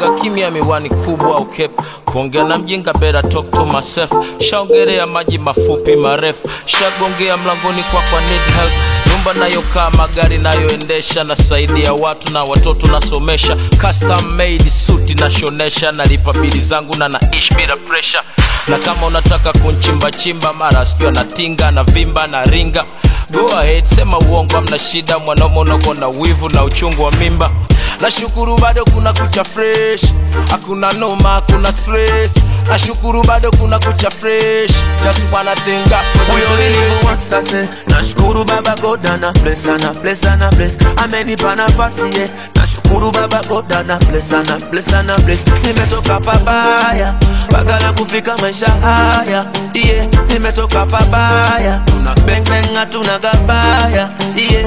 Naga kimya miwani kubwa ukepu. Kuongea na mjinga better talk to myself. Shaongelea maji mafupi marefu. Shagongea mlangoni kwa need help. Nyumba nayokaa, magari nayoendesha, nasaidia watu na watoto nasomesha. Custom made suit nashonesha, nalipa bili zangu na naishi bila pressure. Na kama unataka kunchimba chimba, mara sikio na tinga na vimba na ringa, go ahead, sema uongo, hamna shida. Mwanaume unakuwa na wivu na uchungu wa mimba. Nashukuru bado kuna kucha fresh, hakuna noma, hakuna stress. Nashukuru bado kuna kucha fresh, just wanna think up for the place. Nashukuru Baba God ana bless, ana bless, ana bless. Amenipa nafasi yeah. Nashukuru Baba God ana bless, ana bless, ana bless. Nimetoka pabaya bagala kufika maisha haya yeah. Nimetoka pabaya, tuna bang bang hatuna gabaya yeah.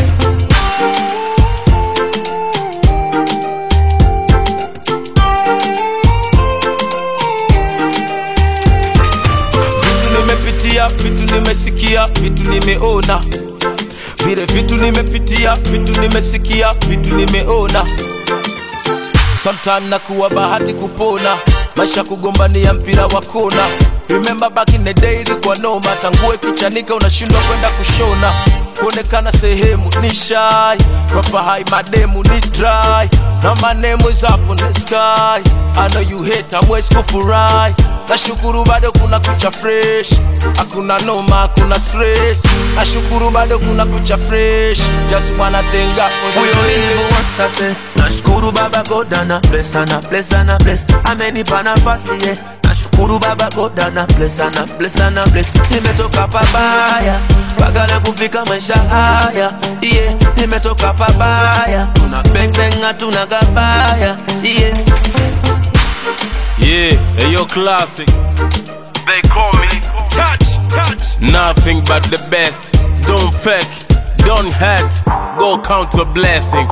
Vitu nimesikia, vitu nimeona. Vile vitu nimepitia, vitu nimesikia, vitu nimeona. Sometimes nakuwa bahati kupona, maisha kugombania mpira wa kona. Remember back in the day ilikuwa noma, tangue kichanika unashindwa kwenda kushona. Kuonekana sehemu ni shy, proper high mademu ni dry. Now my name is up on the sky, I know you hate, hamwezi kufurahi. Nashukuru bado kuna kucha fresh, hakuna noma, hakuna stress. Nashukuru bado kuna kucha fresh, just wanna thank God for the place. Nashukuru Baba God ana bless, ana bless, ana bless. Amenipa nafasi yeah. Nashukuru Baba God ana bless, ana bless, ana bless. Nimetoka pabaya bagala kufika maisha haya yeah. Nimetoka pabaya, tuna bang bang hatuna gabaya yeah. Yeah, hey yo classic. They call me touch. Nothing but the best. Don't fake, don't hate. Go count your blessings.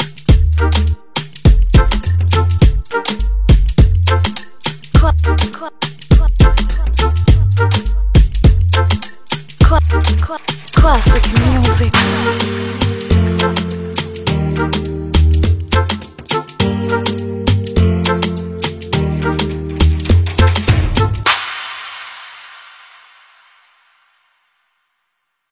Quoi